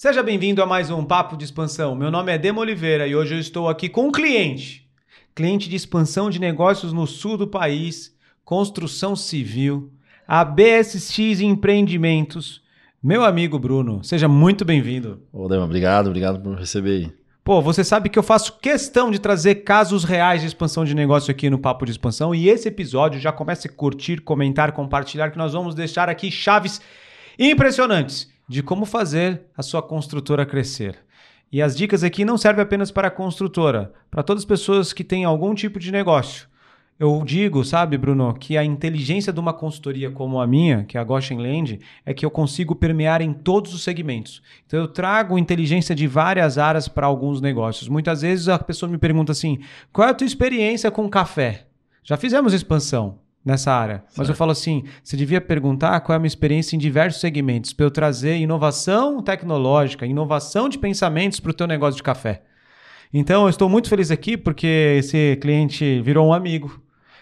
Seja bem-vindo a mais um Papo de Expansão. Meu nome é Demo Oliveira e hoje eu estou aqui com um cliente de expansão de negócios no sul do país, construção civil, a BSX Empreendimentos. Meu amigo Bruno, seja muito bem-vindo. Ô, Demo, obrigado por receber aí. Pô, você sabe que eu faço questão de trazer casos reais de expansão de negócio aqui no Papo de Expansão e esse episódio já comece a curtir, comentar, compartilhar, que nós vamos deixar aqui chaves impressionantes de como fazer a sua construtora crescer. E as dicas aqui não servem apenas para a construtora, para todas as pessoas que têm algum tipo de negócio. Eu digo, sabe, Bruno, que a inteligência de uma consultoria como a minha, que é a Goshen Land, é que eu consigo permear em todos os segmentos. Então eu trago inteligência de várias áreas para alguns negócios. Muitas vezes a pessoa me pergunta assim, qual é a tua experiência com café? Já fizemos expansão nessa área, mas eu falo assim, você devia perguntar qual é a minha experiência em diversos segmentos, para eu trazer inovação tecnológica, inovação de pensamentos para o teu negócio de café. Então eu estou muito feliz aqui porque esse cliente virou um amigo.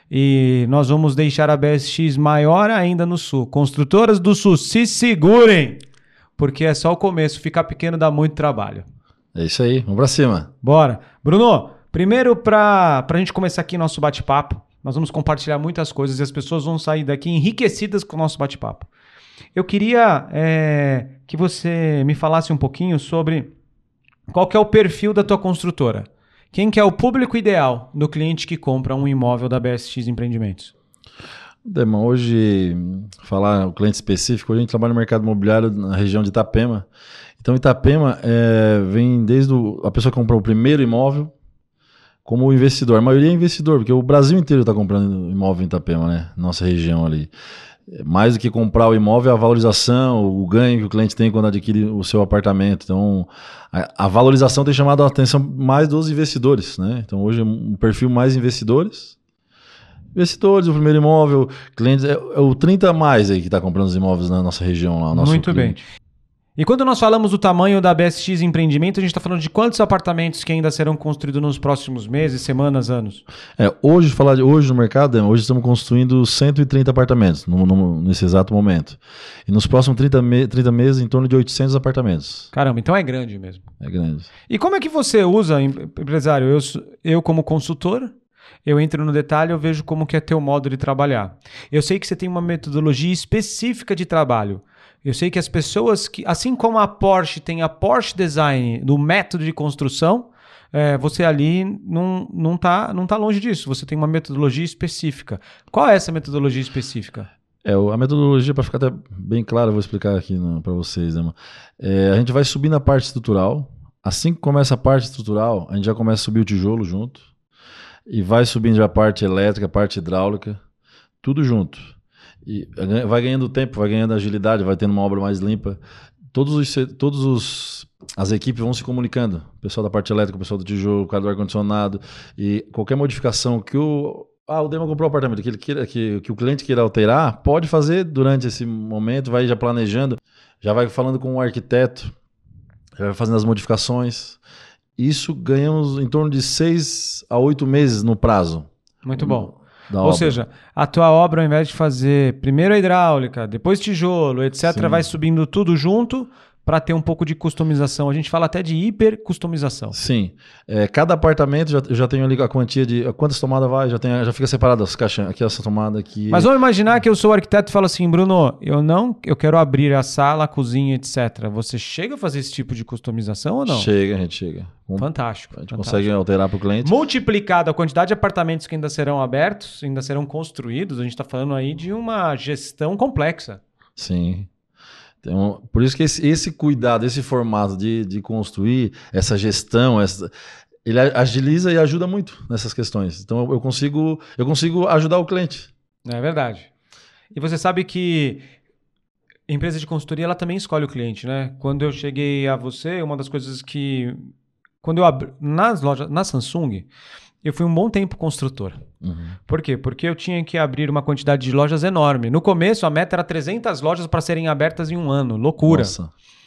E nós vamos deixar a BSX maior ainda no Sul. Construtoras do Sul, se segurem! Porque é só o começo. Ficar pequeno dá muito trabalho. É isso aí, vamos pra cima. Bora. Bruno, primeiro pra gente começar aqui nosso bate-papo, nós vamos compartilhar muitas coisas e as pessoas vão sair daqui enriquecidas com o nosso bate-papo. Eu queria que você me falasse um pouquinho sobre qual que é o perfil da tua construtora. Quem que é o público ideal do cliente que compra um imóvel da BSX Empreendimentos? Demão, hoje, falar o cliente específico, hoje a gente trabalha no mercado imobiliário na região de Itapema. Então, Itapema vem desde a pessoa que comprou o primeiro imóvel como o investidor. A maioria é investidor, porque o Brasil inteiro está comprando imóvel em Itapema, né? Nossa região ali. Mais do que comprar o imóvel, a valorização, o ganho que o cliente tem quando adquire o seu apartamento. Então, a valorização tem chamado a atenção mais dos investidores, né? Então, hoje é um perfil mais investidores. Investidores, o primeiro imóvel, clientes, é o 30 a mais aí que está comprando os imóveis na nossa região. Lá, muito bem. E quando nós falamos do tamanho da BSX Empreendimento, a gente está falando de quantos apartamentos que ainda serão construídos nos próximos meses, semanas, anos? Hoje no mercado, hoje estamos construindo 130 apartamentos nesse exato momento. E nos próximos 30 meses, em torno de 800 apartamentos. Caramba, então é grande mesmo. É grande. E como é que você usa, empresário? Eu como consultor, eu entro no detalhe, eu vejo como que é teu modo de trabalhar. Eu sei que você tem uma metodologia específica de trabalho. Eu sei que as pessoas que, assim como a Porsche tem a Porsche Design do método de construção, você ali não tá longe disso. Você tem uma metodologia específica. Qual é essa metodologia específica? A metodologia, para ficar até bem claro, eu vou explicar aqui para vocês. Né, a gente vai subir na parte estrutural. Assim que começa a parte estrutural, a gente já começa a subir o tijolo junto. E vai subindo já a parte elétrica, a parte hidráulica, tudo junto. E vai ganhando tempo, vai ganhando agilidade, vai tendo uma obra mais limpa. As equipes vão se comunicando. O pessoal da parte elétrica, o pessoal do tijolo, o cara do ar-condicionado. E qualquer modificação que o Demo comprou um apartamento, que o cliente queira alterar, pode fazer durante esse momento, vai já planejando, já vai falando com o arquiteto, já vai fazendo as modificações. Isso ganhamos em torno de 6 a 8 meses no prazo. Muito bom. Ou seja, a tua obra, ao invés de fazer primeiro a hidráulica, depois tijolo, etc., Sim. vai subindo tudo junto para ter um pouco de customização. A gente fala até de hiper customização. Sim. Cada apartamento eu já tenho ali a quantia de quantas tomadas vai, já fica separado as caixas. Aqui essa tomada aqui. Mas vamos imaginar que eu sou arquiteto e falo assim, Bruno, eu quero abrir a sala, a cozinha, etc. Você chega a fazer esse tipo de customização ou não? A gente chega. Fantástico. A gente consegue alterar para o cliente. Multiplicado a quantidade de apartamentos que ainda serão abertos, ainda serão construídos, a gente está falando aí de uma gestão complexa. Sim. Então, por isso que esse cuidado, esse formato de construir, essa gestão, ele agiliza e ajuda muito nessas questões. Então eu consigo ajudar o cliente. É verdade. E você sabe que a empresa de consultoria ela também escolhe o cliente, né? Quando eu cheguei a você, uma das coisas que... Quando eu abri nas lojas, na Samsung, eu fui um bom tempo construtor. Uhum. Por quê? Porque eu tinha que abrir uma quantidade de lojas enorme. No começo, a meta era 300 lojas para serem abertas em um ano. Loucura. Nossa.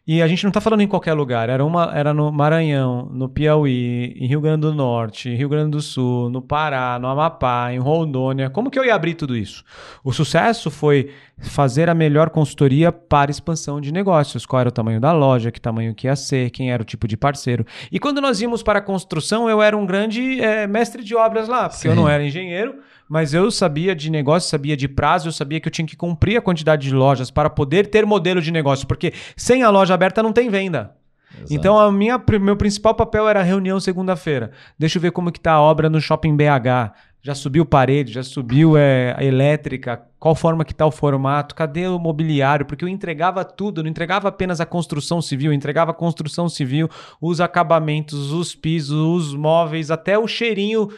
E a gente não está falando em qualquer lugar. Era no Maranhão, no Piauí, em Rio Grande do Norte, Rio Grande do Sul, no Pará, no Amapá, em Rondônia. Como que eu ia abrir tudo isso? O sucesso foi fazer a melhor consultoria para expansão de negócios. Qual era o tamanho da loja, que tamanho que ia ser, quem era o tipo de parceiro. E quando nós íamos para a construção, eu era um grande mestre de obras lá, porque eu não era engenheiro, mas eu sabia de negócio, sabia de prazo, eu sabia que eu tinha que cumprir a quantidade de lojas para poder ter modelo de negócio, porque sem a loja aberta não tem venda. Exato. Então, meu principal papel era reunião segunda-feira. Deixa eu ver como que tá a obra no Shopping BH. Já subiu parede, já subiu a elétrica, qual forma que está o formato, cadê o mobiliário? Porque eu entregava tudo, não entregava apenas a construção civil, eu entregava a construção civil, os acabamentos, os pisos, os móveis, até o cheirinho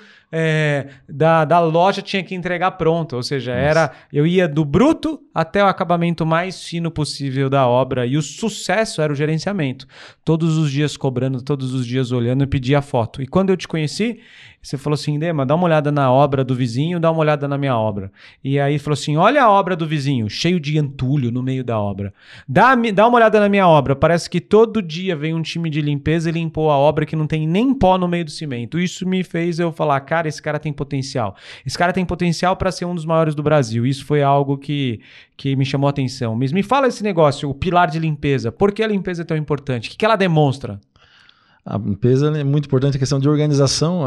da loja tinha que entregar pronto. Ou seja, eu ia do bruto até o acabamento mais fino possível da obra. E o sucesso era o gerenciamento. Todos os dias cobrando, todos os dias olhando, eu pedia foto. E quando eu te conheci, você falou assim, Dema, dá uma olhada na obra do vizinho, dá uma olhada na minha obra. E aí falou assim, olha a obra do vizinho, cheio de entulho no meio da obra. Dá uma olhada na minha obra, parece que todo dia vem um time de limpeza e limpou a obra que não tem nem pó no meio do cimento. Isso me fez eu falar, cara, esse cara tem potencial. Esse cara tem potencial para ser um dos maiores do Brasil. Isso foi algo que me chamou a atenção. Mas me fala esse negócio, o pilar de limpeza. Por que a limpeza é tão importante? O que ela demonstra? A limpeza é muito importante, a questão de organização.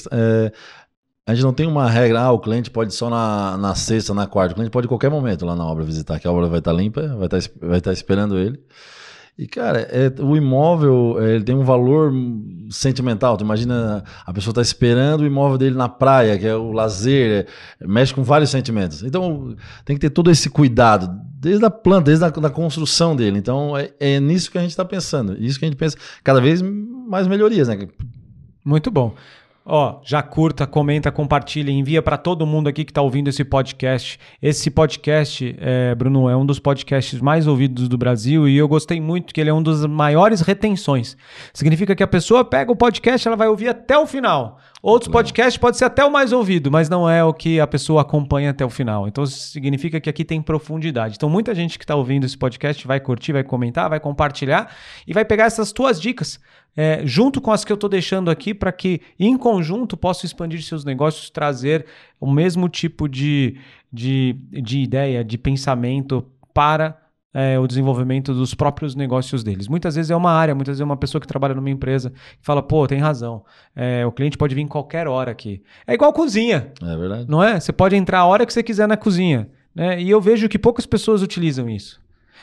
A gente não tem uma regra, o cliente pode só na sexta, na quarta. O cliente pode em qualquer momento lá na obra visitar, que a obra vai estar limpa, vai estar esperando ele. E, cara, o imóvel ele tem um valor sentimental. Tu imagina, a pessoa está esperando o imóvel dele na praia, que é o lazer, mexe com vários sentimentos. Então, tem que ter todo esse cuidado, desde a planta, desde a construção dele. Então, é nisso que a gente está pensando. Isso que a gente pensa, cada vez mais melhorias, né? Muito bom. Já curta, comenta, compartilha, envia para todo mundo aqui que está ouvindo esse podcast. Esse podcast, Bruno, é um dos podcasts mais ouvidos do Brasil e eu gostei muito que ele é um dos maiores retenções. Significa que a pessoa pega o podcast, ela vai ouvir até o final. Outros podcasts pode ser até o mais ouvido, mas não é o que a pessoa acompanha até o final. Então significa que aqui tem profundidade. Então muita gente que está ouvindo esse podcast vai curtir, vai comentar, vai compartilhar e vai pegar essas tuas dicas junto com as que eu estou deixando aqui para que em conjunto possa expandir seus negócios, trazer o mesmo tipo de ideia, de pensamento para o desenvolvimento dos próprios negócios deles. Muitas vezes é uma área, muitas vezes é uma pessoa que trabalha numa empresa que fala, tem razão, o cliente pode vir em qualquer hora aqui. É igual cozinha. É verdade. Não é? Você pode entrar a hora que você quiser na cozinha. Né? E eu vejo que poucas pessoas utilizam isso.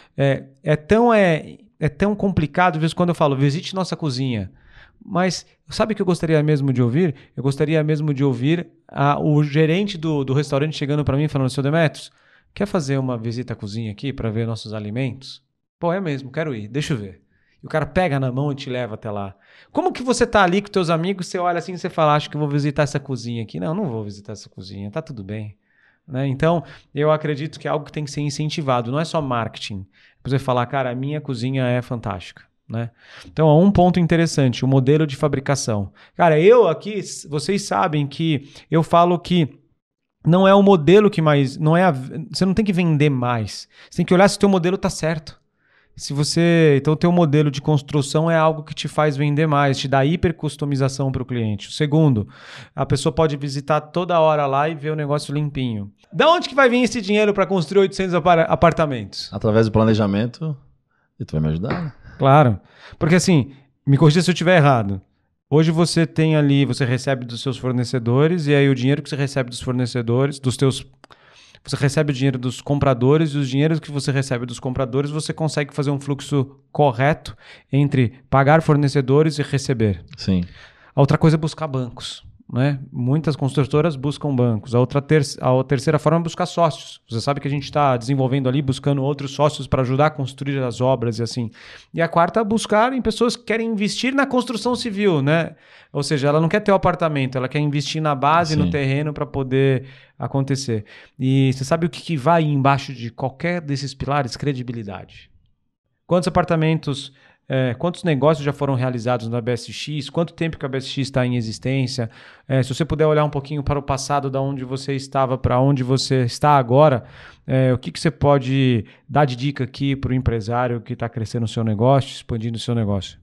É tão complicado, às vezes, quando eu falo, visite nossa cozinha. Mas sabe o que eu gostaria mesmo de ouvir? Eu gostaria mesmo de ouvir o gerente do restaurante chegando para mim e falando, seu Demetrios, quer fazer uma visita à cozinha aqui para ver nossos alimentos? É mesmo, quero ir, deixa eu ver. E o cara pega na mão e te leva até lá. Como que você tá ali com teus amigos, você olha assim e você fala, acho que eu vou visitar essa cozinha aqui. Não vou visitar essa cozinha, tá tudo bem. Né? Então, eu acredito que é algo que tem que ser incentivado, não é só marketing. Você falar, cara, a minha cozinha é fantástica. Né? Então, um ponto interessante, o modelo de fabricação. Cara, eu aqui, vocês sabem que eu falo que não é o modelo que mais... você não tem que vender mais. Você tem que olhar se o teu modelo está certo. Então, o teu modelo de construção é algo que te faz vender mais, te dá hipercustomização para o cliente. O segundo, a pessoa pode visitar toda hora lá e ver o negócio limpinho. Da onde que vai vir esse dinheiro para construir 800 apartamentos? Através do planejamento, e tu vai me ajudar, né? Claro. Porque assim, me corrija se eu estiver errado. Hoje você tem ali, você recebe dos seus fornecedores e aí o dinheiro que você recebe dos fornecedores, você recebe o dinheiro dos compradores e os dinheiros que você recebe dos compradores, você consegue fazer um fluxo correto entre pagar fornecedores e receber. Sim. A outra coisa é buscar bancos. Né? Muitas construtoras buscam bancos. A terceira forma é buscar sócios. Você sabe que a gente está desenvolvendo ali, buscando outros sócios para ajudar a construir as obras e assim. E a quarta é buscar em pessoas que querem investir na construção civil, né? Ou seja, ela não quer ter o apartamento, ela quer investir na base, Sim. no terreno para poder acontecer. E você sabe o que vai embaixo de qualquer desses pilares? Credibilidade. Quantos apartamentos Quantos negócios já foram realizados na BSX? Quanto tempo que a BSX está em existência? Se você puder olhar um pouquinho para o passado, da onde você estava para onde você está agora, o que você pode dar de dica aqui para o empresário que está crescendo o seu negócio, expandindo o seu negócio?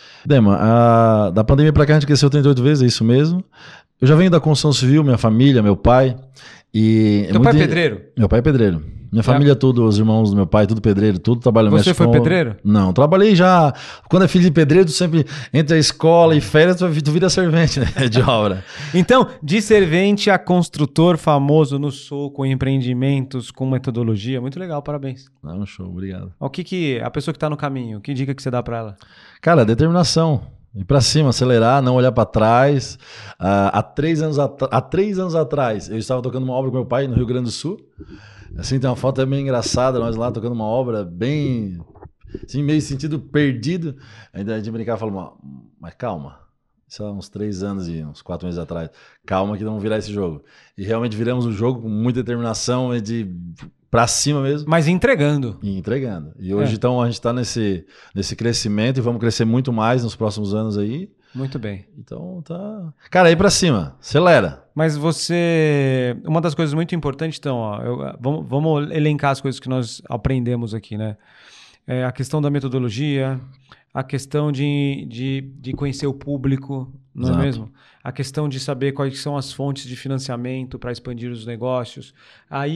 Dema, da pandemia para cá a gente cresceu 38 vezes, é isso mesmo. Eu já venho da construção civil, minha família, meu pai. Teu pai é pedreiro? Meu pai é pedreiro. Minha família, tudo, os irmãos do meu pai, tudo pedreiro, tudo trabalha. Você foi pedreiro? Não, trabalhei já. Quando é filho de pedreiro, tu sempre entre a escola e férias, tu vira servente, né, de obra. Então, de servente a construtor famoso no Sul, com empreendimentos, com metodologia, muito legal, parabéns. Não, show, obrigado. O que a pessoa que está no caminho, que dica que você dá para ela? Cara, determinação. Ir pra cima, acelerar, não olhar para trás. Há 3 anos atrás, eu estava tocando uma obra com meu pai no Rio Grande do Sul. Assim, tem uma foto bem engraçada, nós lá tocando uma obra bem, assim, meio sentido perdido. Ainda a gente brincava e falou, mas calma, isso há uns 3 anos e uns 4 meses atrás. Calma que não vamos virar esse jogo. E realmente viramos o jogo com muita determinação, pra cima mesmo. Mas entregando. E entregando. E hoje, então, a gente está nesse crescimento e vamos crescer muito mais nos próximos anos aí. Muito bem. Então, tá... Cara, aí pra cima. Acelera. Mas você... Uma das coisas muito importantes, então, vamos elencar as coisas que nós aprendemos aqui, né? A questão da metodologia, a questão de conhecer o público, não é mesmo? A questão de saber quais são as fontes de financiamento para expandir os negócios, a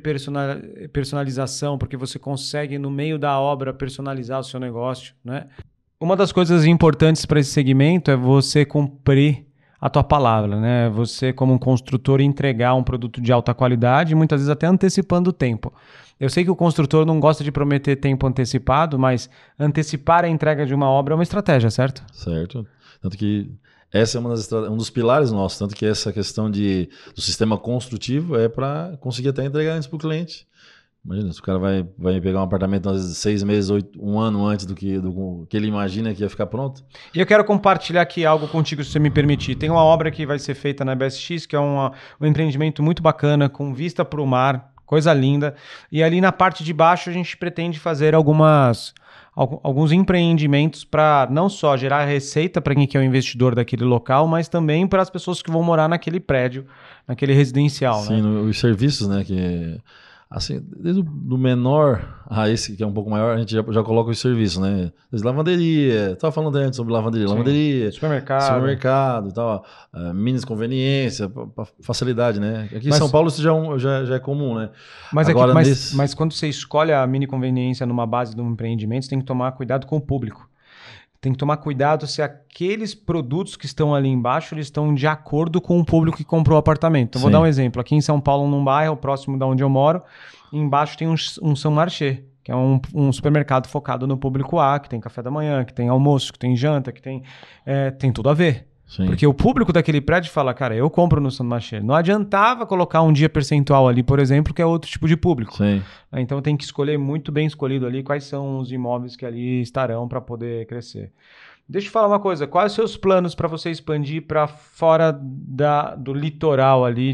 hiperpersonalização, porque você consegue, no meio da obra, personalizar o seu negócio, né? Uma das coisas importantes para esse segmento é você cumprir a tua palavra, né? Você, como um construtor, entregar um produto de alta qualidade, muitas vezes até antecipando o tempo. Eu sei que o construtor não gosta de prometer tempo antecipado, mas antecipar a entrega de uma obra é uma estratégia, certo? Certo. Tanto que essa é um dos pilares nossos, tanto que essa questão do sistema construtivo é para conseguir até entregar antes para o cliente. Imagina, se o cara vai pegar um apartamento às vezes 6 meses, 1 ano antes do que ele imagina que ia ficar pronto. E eu quero compartilhar aqui algo contigo, se você me permitir. Tem uma obra que vai ser feita na BSX, que é um empreendimento muito bacana, com vista para o mar, coisa linda. E ali na parte de baixo a gente pretende fazer alguns empreendimentos para não só gerar receita para quem que é o investidor daquele local, mas também para as pessoas que vão morar naquele prédio, naquele residencial. Sim, né? Os serviços, né? Que, assim, desde o menor a esse que é um pouco maior, a gente já coloca os serviços, né? Desde lavanderia, estava falando antes sobre lavanderia, Sim. Lavanderia, supermercado e tal, minis conveniência, facilidade, né? Aqui em São Paulo isso já é comum, né? Mas, agora, mas quando você escolhe a mini conveniência numa base de um empreendimento, você tem que tomar cuidado com o público. Tem que tomar cuidado se aqueles produtos que estão ali embaixo eles estão de acordo com o público que comprou o apartamento. Então, vou dar um exemplo. Aqui em São Paulo, num bairro próximo da onde eu moro, embaixo tem um São Marché, que é um supermercado focado no público A, que tem café da manhã, que tem almoço, que tem janta, que tem tudo a ver. Sim. Porque o público daquele prédio fala, cara, eu compro no São Marché. Não adiantava colocar um dia percentual ali, por exemplo, que é outro tipo de público. Sim. Então tem que escolher muito bem escolhido ali quais são os imóveis que ali estarão para poder crescer. Deixa eu falar uma coisa, quais os seus planos para você expandir para fora do litoral ali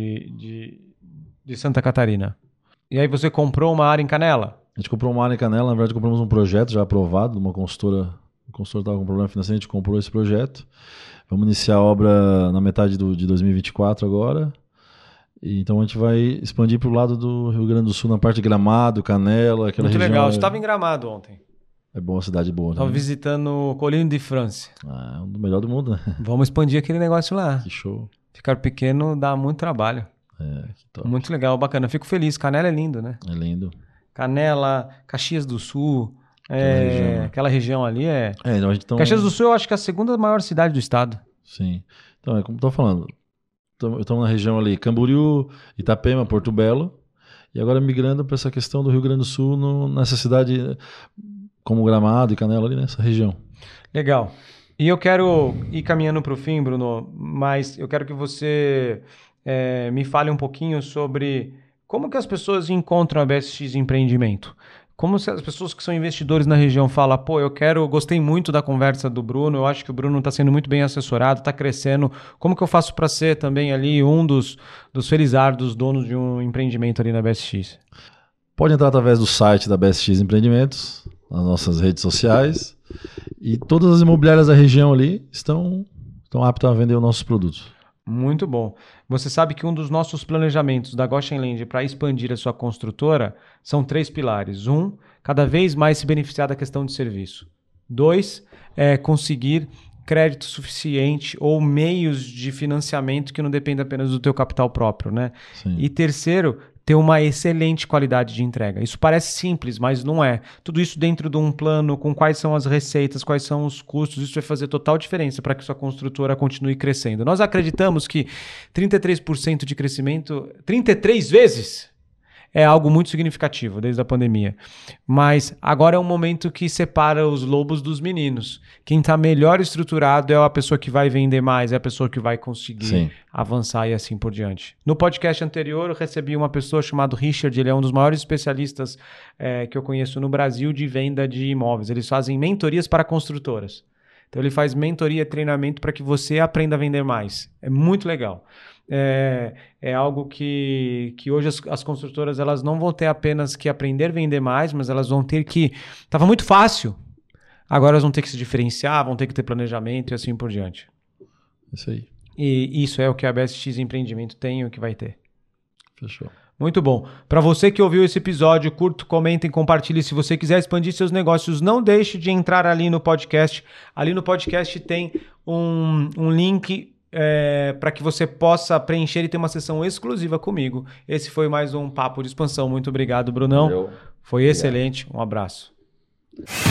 de Santa Catarina? E aí você comprou uma área em Canela? A gente comprou uma área em Canela, na verdade compramos um projeto já aprovado de uma consultora. O consultor estava com problema financeiro, a gente comprou esse projeto. Vamos iniciar a obra na metade de 2024 agora. E então a gente vai expandir para o lado do Rio Grande do Sul, na parte de Gramado, Canela, aquela Muito região. legal, você estava em Gramado ontem. É boa, cidade boa. Estava visitando Colline de France. É um do melhor do mundo, né? Vamos expandir aquele negócio lá. Que show. Ficar pequeno dá muito trabalho. Que top. Muito legal, bacana. Fico feliz, Canela é lindo, né? É lindo. Canela, Caxias do Sul... Aquela região ali então a gente Caxias do Sul eu acho que é a segunda maior cidade do estado. Sim. Então, é como eu tô falando. Estamos na região ali, Camboriú, Itapema, Porto Belo. E agora migrando para essa questão do Rio Grande do Sul, nessa cidade como Gramado e Canela ali, nessa região. Legal. E eu quero ir caminhando para o fim, Bruno, mas eu quero que você me fale um pouquinho sobre como que as pessoas encontram a BSX Empreendimento. Como se as pessoas que são investidores na região falam, gostei muito da conversa do Bruno, eu acho que o Bruno está sendo muito bem assessorado, está crescendo. Como que eu faço para ser também ali um dos felizardos donos de um empreendimento ali na BSX? Pode entrar através do site da BSX Empreendimentos, nas nossas redes sociais. E todas as imobiliárias da região ali estão aptas a vender os nossos produtos. Muito bom. Você sabe que um dos nossos planejamentos da Goshen Land para expandir a sua construtora são 3 pilares. 1, cada vez mais se beneficiar da questão de serviço. 2, conseguir crédito suficiente ou meios de financiamento que não dependem apenas do teu capital próprio, né? Sim. E 3, ter uma excelente qualidade de entrega. Isso parece simples, mas não é. Tudo isso dentro de um plano com quais são as receitas, quais são os custos, isso vai fazer total diferença para que sua construtora continue crescendo. Nós acreditamos que 33% de crescimento, 33 vezes, é algo muito significativo desde a pandemia. Mas agora é um momento que separa os lobos dos meninos. Quem está melhor estruturado é a pessoa que vai vender mais, é a pessoa que vai conseguir avançar e assim por diante. No podcast anterior, eu recebi uma pessoa chamada Richard, ele é um dos maiores especialistas que eu conheço no Brasil de venda de imóveis. Eles fazem mentorias para construtoras. Então ele faz mentoria e treinamento para que você aprenda a vender mais. É muito legal. É algo que hoje as construtoras elas não vão ter apenas que aprender a vender mais, mas elas vão ter que... Estava muito fácil. Agora elas vão ter que se diferenciar, vão ter que ter planejamento e assim por diante. Isso aí. E isso é o que a BSX Empreendimento tem e o que vai ter. Fechou. Muito bom. Para você que ouviu esse episódio, curta, comenta e compartilhe. Se você quiser expandir seus negócios, não deixe de entrar ali no podcast. Ali no podcast tem um link... para que você possa preencher e ter uma sessão exclusiva comigo. Esse foi mais um Papo de Expansão. Muito obrigado, Brunão. Valeu. Foi excelente. Um abraço.